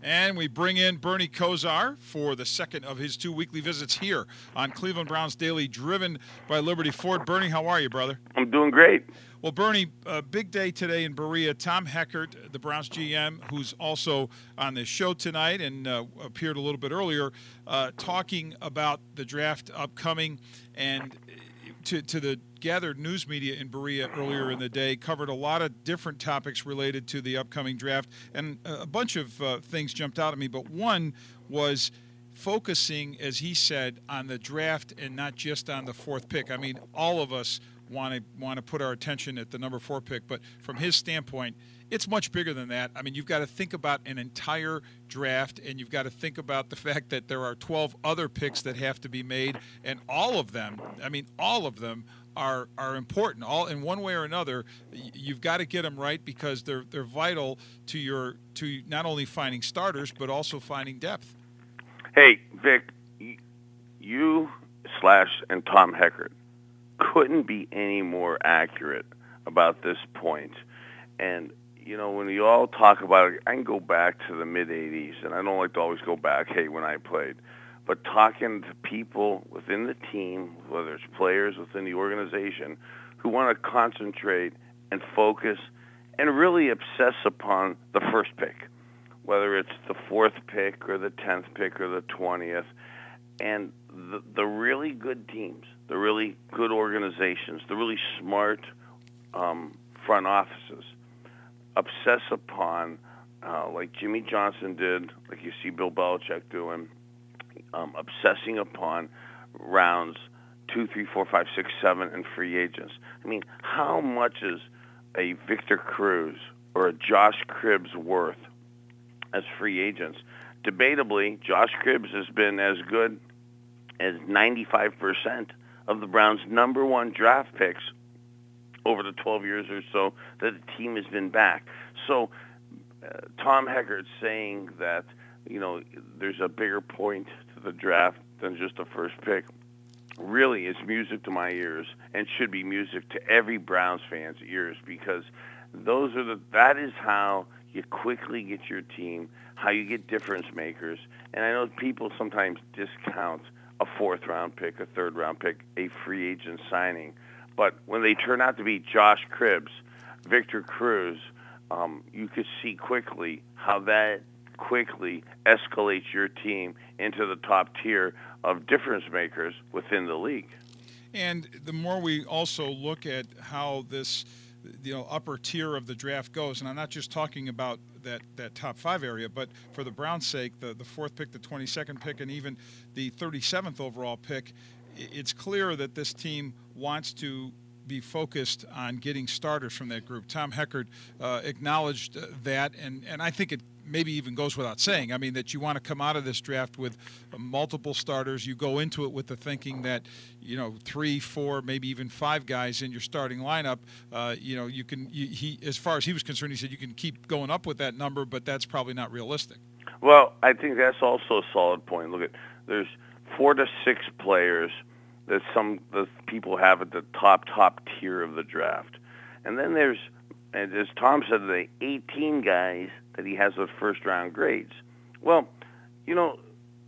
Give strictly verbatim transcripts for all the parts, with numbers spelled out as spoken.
And we bring in Bernie Kosar for the second of his two weekly visits here on Cleveland Browns Daily, driven by Liberty Ford. Bernie, how are you, brother? I'm doing great. Well, Bernie, a big day today in Berea. Tom Heckert, the Browns G M, who's also on this show tonight and uh, appeared a little bit earlier, uh, talking about the draft upcoming, and to, to the gathered news media in Berea earlier in the day, covered a lot of different topics related to the upcoming draft, and a bunch of uh, things jumped out at me, but one was focusing, as he said, on the draft and not just on the fourth pick. I mean, all of us want to want to put our attention at the number four pick, but from his standpoint, it's much bigger than that. I mean, you've got to think about an entire draft, and you've got to think about the fact that there are twelve other picks that have to be made, and all of them, I mean, all of them are are important. All in one way or another, you've got to get them right because they're they're vital to your to not only finding starters but also finding depth. Hey, Vic, you slash and Tom Heckert couldn't be any more accurate about this point. And, you know, when you all talk about it, I can go back to the mid-eighties, and I don't like to always go back, hey, when I played. But talking to people within the team, whether it's players within the organization, who want to concentrate and focus and really obsess upon the first pick, whether it's the fourth pick or the tenth pick or the twentieth. And the, the really good teams, the really good organizations, the really smart um, front offices obsess upon, uh, like Jimmy Johnson did, like you see Bill Belichick doing, um, obsessing upon rounds two, three, four, five, six, seven, and free agents. I mean, how much is a Victor Cruz or a Josh Cribbs worth as free agents? Debatably, Josh Cribbs has been as good as ninety-five percent of the Browns' number one draft picks over the twelve years or so that the team has been back. So uh, Tom Heckert saying that, you know, there's a bigger point to the draft than just the first pick really is music to my ears and should be music to every Browns fan's ears, because those are the that is how you quickly get your team, how you get difference makers. And I know people sometimes discount a fourth-round pick, a third-round pick, a free agent signing. But when they turn out to be Josh Cribbs, Victor Cruz, um, you could see quickly how that quickly escalates your team into the top tier of difference makers within the league. And the more we also look at how this, you know, upper tier of the draft goes, and I'm not just talking about that, that top five area, but for the Browns' sake, the, the fourth pick, the twenty-second pick, and even the thirty-seventh overall pick, it's clear that this team wants to be focused on getting starters from that group. Tom Heckert uh, acknowledged that, and, and I think it maybe even goes without saying. I mean, that you want to come out of this draft with multiple starters. You go into it with the thinking that, you know, three, four, maybe even five guys in your starting lineup. Uh, you know, you can. You, he, as far as he was concerned, he said you can keep going up with that number, but that's probably not realistic. Well, I think that's also a solid point. Look at there's four to six players that some the people have at the top top tier of the draft, and then there's, and as Tom said, the eighteen guys that he has with first round grades. Well, you know,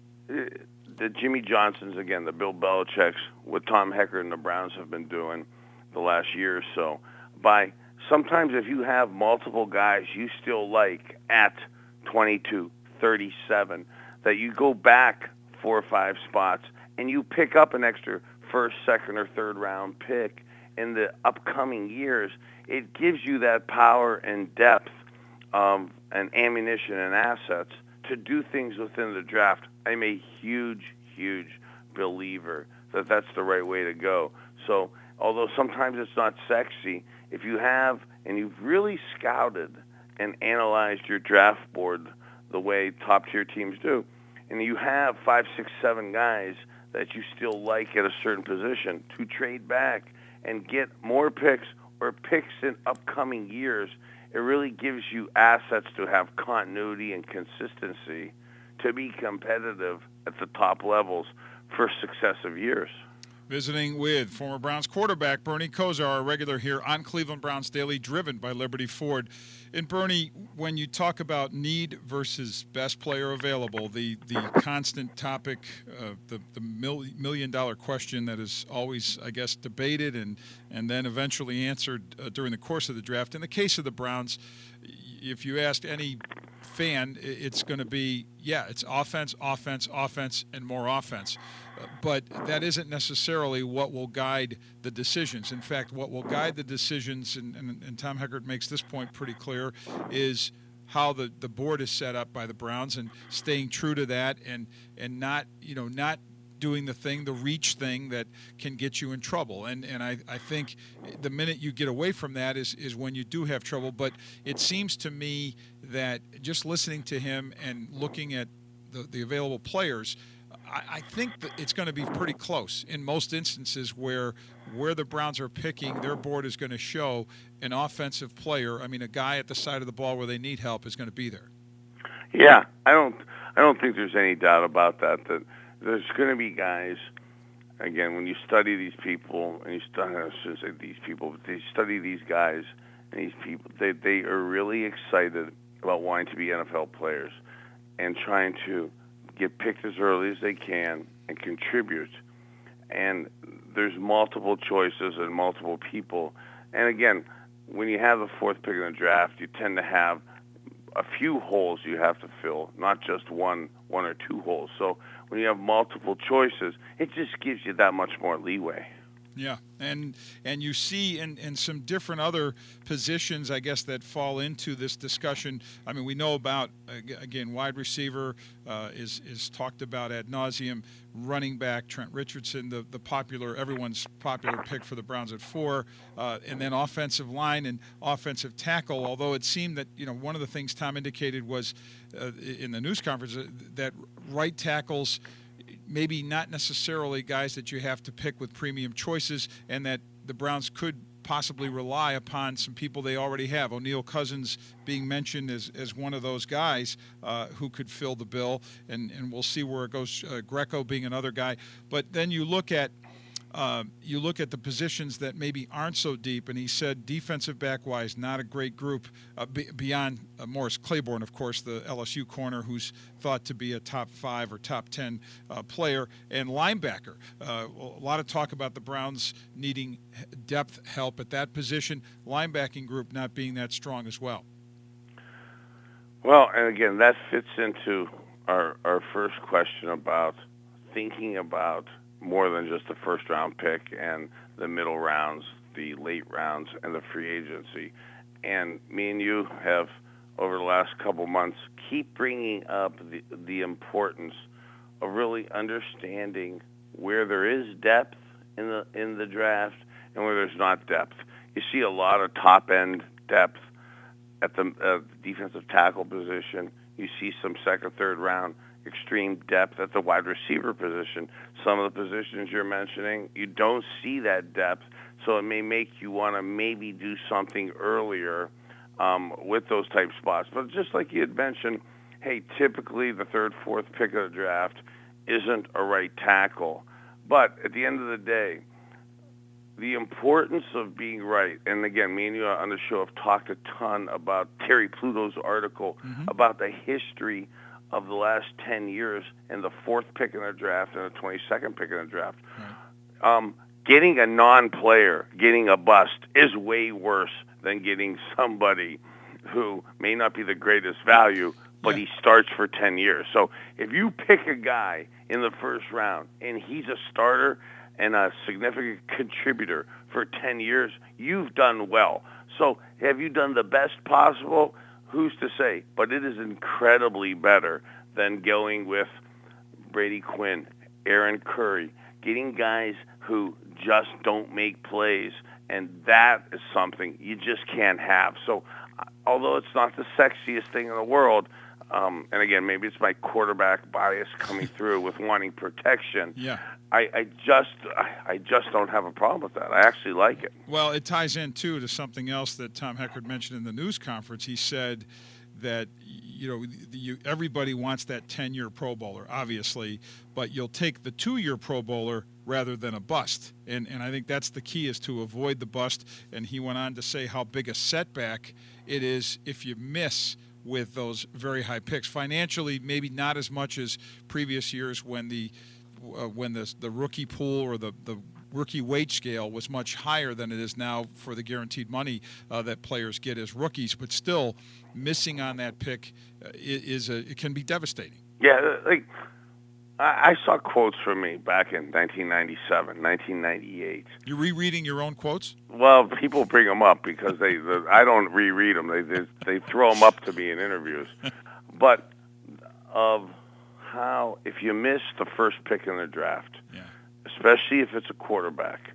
the Jimmy Johnsons again, the Bill Belichicks, what Tom Heckert and the Browns have been doing the last year or so. By sometimes if you have multiple guys you still like at twenty-two, thirty-seven, that you go back four or five spots and you pick up an extra first, second, or third round pick in the upcoming years, it gives you that power and depth um, and ammunition and assets to do things within the draft. I'm a huge, huge believer that that's the right way to go. So although sometimes it's not sexy, if you have and you've really scouted and analyzed your draft board the way top-tier teams do, and you have five, six, seven guys that you still like at a certain position, to trade back and get more picks or picks in upcoming years, it really gives you assets to have continuity and consistency to be competitive at the top levels for successive years. Visiting with former Browns quarterback Bernie Kosar, a regular here on Cleveland Browns Daily, driven by Liberty Ford. And Bernie, when you talk about need versus best player available, the, the constant topic, uh, the, the mil- million dollar question that is always, I guess, debated and, and then eventually answered uh, during the course of the draft. In the case of the Browns, if you ask any fan, it's going to be, yeah, it's offense, offense, offense, and more offense. Uh, but that isn't necessarily what will guide the decisions. In fact, what will guide the decisions, and, and, and Tom Heckert makes this point pretty clear, is how the, the board is set up by the Browns and staying true to that and, and not, you know, not doing the thing, the reach thing that can get you in trouble. And and I, I think the minute you get away from that is, is when you do have trouble. But it seems to me that just listening to him and looking at the, the available players, I, I think that it's going to be pretty close in most instances where where the Browns are picking, their board is going to show an offensive player. I mean, a guy at the side of the ball where they need help is going to be there. Yeah, I don't I don't think there's any doubt about that, that there's going to be guys, again, when you study these people, and you study, I shouldn't say these people, but they study these guys and these people, they, they are really excited about wanting to be N F L players and trying to get picked as early as they can and contribute. And there's multiple choices and multiple people. And again, when you have the fourth pick in the draft, you tend to have a few holes you have to fill, not just one one or two holes. So when you have multiple choices, it just gives you that much more leeway. Yeah, and and you see in, in some different other positions, I guess, that fall into this discussion. I mean, we know about, again, wide receiver uh, is is talked about ad nauseum, running back, Trent Richardson, the, the popular, everyone's popular pick for the Browns at four, uh, and then offensive line and offensive tackle, although it seemed that, you know, one of the things Tom indicated was uh, in the news conference that right tackles maybe not necessarily guys that you have to pick with premium choices, and that the Browns could possibly rely upon some people they already have. O'Neal Cousins being mentioned as, as one of those guys uh, who could fill the bill, and, and we'll see where it goes. Uh, Greco being another guy. But then you look at Uh, you look at the positions that maybe aren't so deep, and he said defensive back-wise, not a great group uh, b- beyond uh, Morris Claiborne, of course, the L S U corner who's thought to be a top five or top ten uh, player, and linebacker. Uh, a lot of talk about the Browns needing depth help at that position, linebacking group not being that strong as well. Well, and again, that fits into our, our first question about thinking about more than just the first round pick and the middle rounds, the late rounds, and the free agency. And me and you have, over the last couple months, keep bringing up the, the importance of really understanding where there is depth in the in the draft and where there's not depth. You see a lot of top end depth at the uh, defensive tackle position. You see some second, third round extreme depth at the wide receiver position. Some of the positions you're mentioning, you don't see that depth, so it may make you want to maybe do something earlier um, with those type spots. But just like you had mentioned, hey, typically the third, fourth pick of the draft isn't a right tackle. But at the end of the day, the importance of being right, and again, me and you on the show have talked a ton about Terry Pluto's article mm-hmm. about the history of the last ten years and the fourth pick in the draft and the twenty-second pick in the draft. Right. Um, getting a non-player, getting a bust, is way worse than getting somebody who may not be the greatest value, but yeah. he starts for ten years. So if you pick a guy in the first round and he's a starter and a significant contributor for ten years, you've done well. So have you done the best possible? Who's to say? But it is incredibly better than going with Brady Quinn, Aaron Curry, getting guys who just don't make plays, and that is something you just can't have. So although it's not the sexiest thing in the world, um, and again, maybe it's my quarterback bias coming through with wanting protection, yeah. I, I just I, I just don't have a problem with that. I actually like it. Well, it ties in, too, to something else that Tom Heckert mentioned in the news conference. He said that you know you, everybody wants that ten-year Pro Bowler, obviously, but you'll take the two-year Pro Bowler rather than a bust. And and I think that's the key, is to avoid the bust. And he went on to say how big a setback it is if you miss with those very high picks. Financially, maybe not as much as previous years when the uh, when the the rookie pool or the, the rookie wage scale was much higher than it is now for the guaranteed money uh, that players get as rookies. But still, missing on that pick uh, is a, it can be devastating. Yeah, like I, I saw quotes from me back in nineteen ninety-seven, nineteen ninety-eight. You're rereading your own quotes? Well, people bring them up because they. The, I don't reread them. They, they they throw them up to me in interviews. But of how if you miss the first pick in the draft, yeah. especially if it's a quarterback,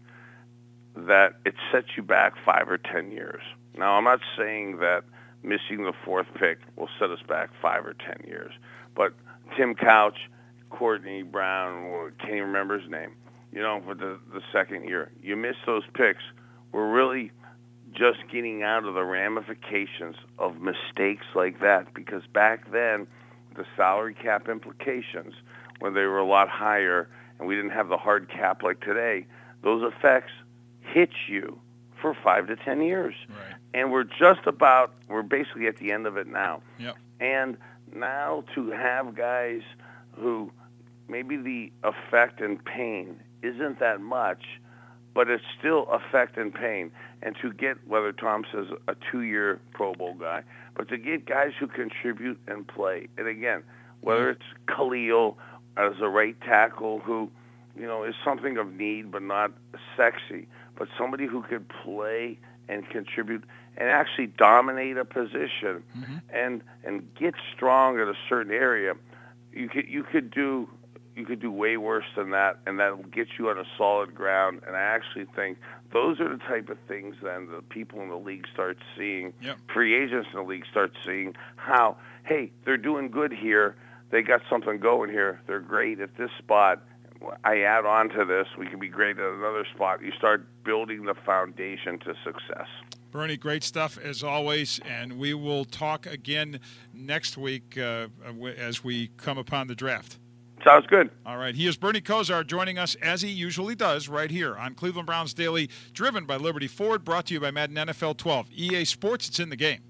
that it sets you back five or ten years. Now, I'm not saying that missing the fourth pick will set us back five or ten years, but Tim Couch, Courtney Brown, can't even remember his name, you know, for the, the second year. You miss those picks, we're really just getting out of the ramifications of mistakes like that, because back then, the salary cap implications, when they were a lot higher and we didn't have the hard cap like today, those effects hit you for five to ten years. Right. And we're just about, we're basically at the end of it now. Yep. And now to have guys who maybe the effect and pain isn't that much, but it's still effect and pain. And to get, whether Tom says a two-year Pro Bowl guy, but to get guys who contribute and play. And again, whether it's Khalil as a right tackle who, you know, is something of need but not sexy, but somebody who could play and contribute and actually dominate a position mm-hmm. and and get strong at a certain area, you could you could do you could do way worse than that, and that will get you on a solid ground. And I actually think those are the type of things then the people in the league start seeing, yep. free agents in the league start seeing how, hey, they're doing good here. They got something going here. They're great at this spot. I add on to this, we can be great at another spot. You start building the foundation to success. Bernie, great stuff as always, and we will talk again next week uh, as we come upon the draft. Sounds good. All right. He is Bernie Kosar, joining us as he usually does right here on Cleveland Browns Daily, driven by Liberty Ford, brought to you by Madden N F L twelve. E A Sports, it's in the game.